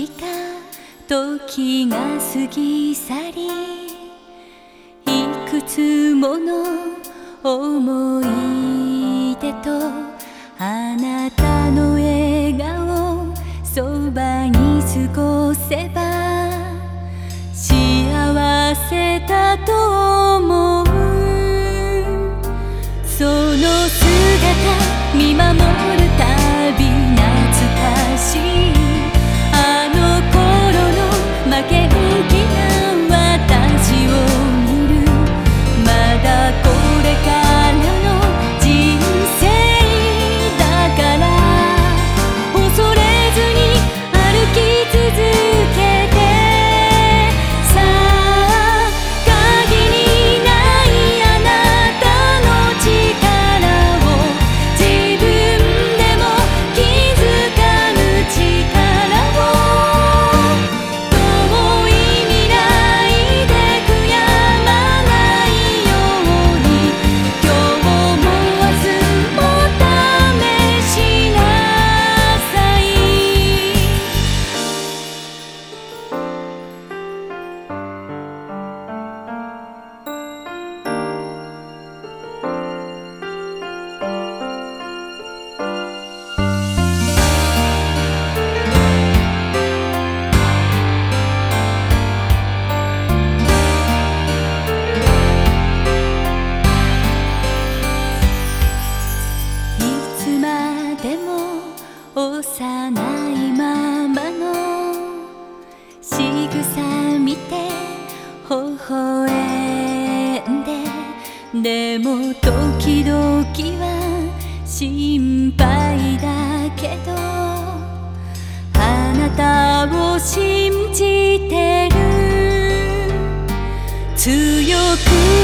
日か時が過ぎ去り、いくつもの思い出とあなたの笑顔そばに過ごせば幸せだと思う。その姿見守るたび懐かしいあの頃の負けん気な私を見る。まだこれからの人生だから恐れずに歩き続けてさあ限りないあなたの力を自分でも気づかぬ力を遠い未来で悔やまないように今日も明日も試しなさい。いつまでも幼いままの仕草見て微笑んで、でも時々は心配だけどあなたを信じてる。強く